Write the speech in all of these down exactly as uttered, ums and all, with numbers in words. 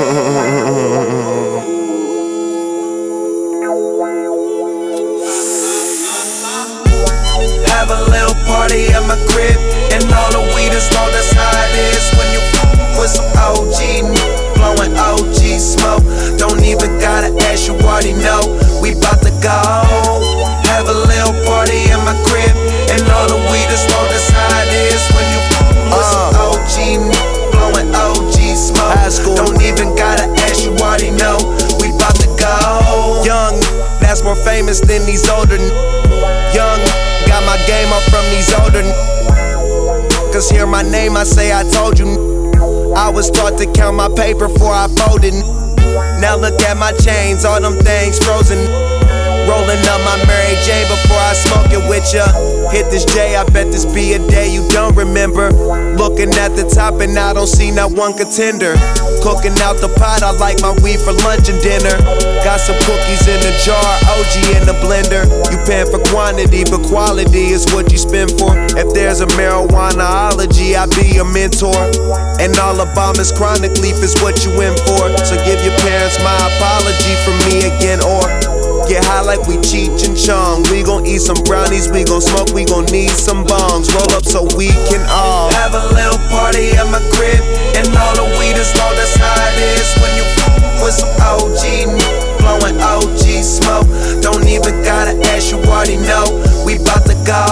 Have a little party at my crib, and all the weed is low, that's how it is when you with some O G, blowing O G smoke. Don't even gotta ask, you already know we bout to go. Have a little party at my crib, and all the weed is low, that's how it is when you with some O G, blowing O G smoke. Don't even gotta ask, you already know we bout to go. Young, that's more famous than these older. Young, got my game up from these older. Cause hear my name, I say I told you. I was taught to count my paper before I folded. Now look at my chains, all them things frozen. Rolling up my Mary Jane before I smoke it with ya. Hit this J, I bet this be a day you don't remember. Looking at the top and I don't see not one contender. Cooking out the pot, I like my weed for lunch and dinner. Got some cookies in the jar, O G in the blender. You paying for quantity, but quality is what you spend for. If there's a marijuanaology, I be your mentor. And all Obama's chronic leaf is what you in for. So give your parents my apology for me again, or get high like we Cheech and Chong. We gon' eat some brownies, we gon' smoke, we gon' need some bongs. Roll up so we can all have a little party at my crib, and all the weed is low, that's how it is when you with some O G, blowing O G smoke. Don't even gotta ask, you already know we bout to go.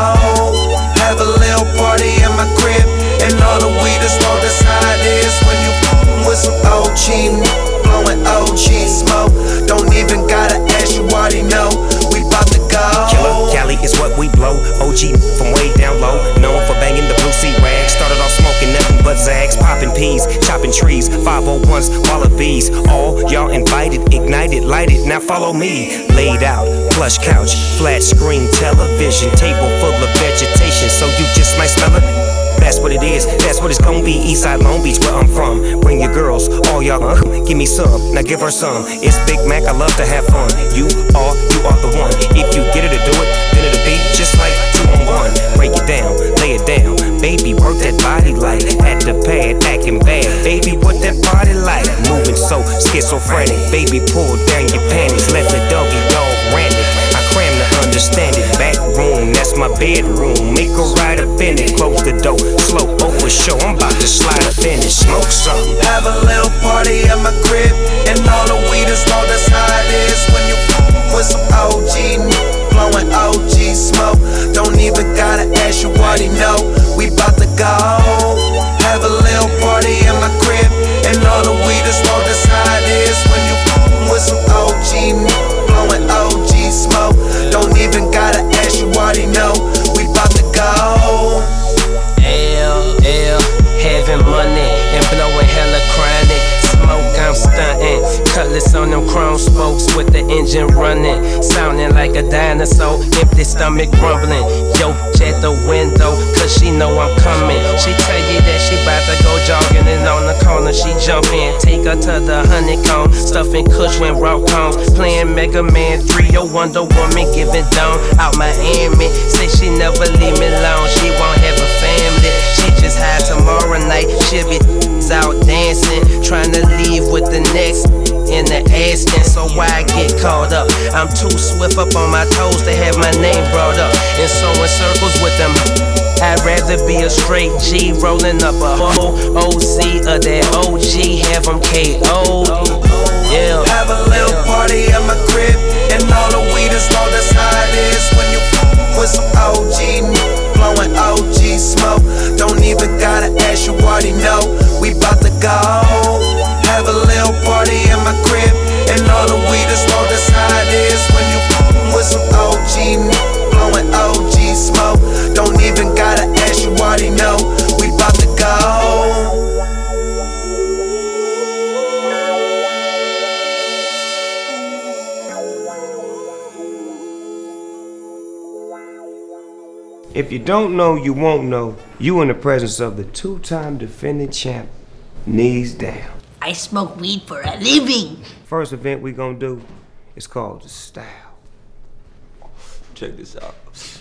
Have a little party at my crib, and all the weed is low, that's how it is when you with some O G, blowing O G smoke. Don't even gotta ask, you already know we bout to go. Killer Cali is what we blow. O G from way down low, known for banging the blue sea rag. Started off smoking nothing but zags, popping peas, chopping trees, five oh ones, wallabies. All y'all invited, ignited, lighted. Now follow me. Laid out, plush couch, flat screen television, table full of vegetation, so you just might smell it. That's what it is, that's what it's gon' be. Eastside Long Beach, where I'm from. Bring your girls, all y'all, uh, give me some, now give her some. It's Big Mac, I love to have fun. You are, you are the one. If you get her to do it, then it'll be just like two on one. Break it down, lay it down. Baby, work that body like at the pad, acting bad. Baby, what that body like? Moving so schizophrenic. Baby, pull down your panties, let the doggy dog ran it. I cram to understand it. Back room, that's my bedroom. Make her right up in it. Close the door, slow over show. I'm about to slide up in it, smoke something. Have a little party at my crib, and all the weed is low, that's how it is when you with some O G, blowing O G smoke. Don't even gotta ask, you already know we bout to go. Have a little party at my crib, and all the weed is low, that's how it is when you with some O G, blowing O G smoke. Don't even gotta ask, you already know we bout to go. L, L, having money and blowing hella chronic. Smoke, I'm stunting. Cutlass on them chrome spokes with the engine running. Sounding like a dinosaur, empty stomach rumbling. Yo, at the window, cause she know I'm coming. She tell you that she bout to go jogging, and on the corner she jump in. Take her to the honeycomb, stuffing kush when raw cones. Playing Mega Man three, oh Wonder Woman giving down out Miami. Say she never leave me alone, she won't have a family. She just had tomorrow night, she'll be out dancing, trying to leave with the next in the Aston. So why I get caught up? I'm too swift up on my toes to have my name brought up. And so in circles with them, I'd rather be a straight G, rolling up a whole O C of that O G, have them K O'd. Yeah. Have a little party at my crib, and all the weed is low, that's how it is when you with some O G, blowing O G smoke. Don't even gotta ask, you already know we bout to go. Have a little party at my crib, and all the weed is low, that's how it is when you with some O G, blowing O G smoke. Don't even gotta ask, you already know we bout to go. If you don't know, you won't know. You in the presence of the two-time defending champ, Knees Down. I smoke weed for a living. First event we gonna do is called The Style. Check this out.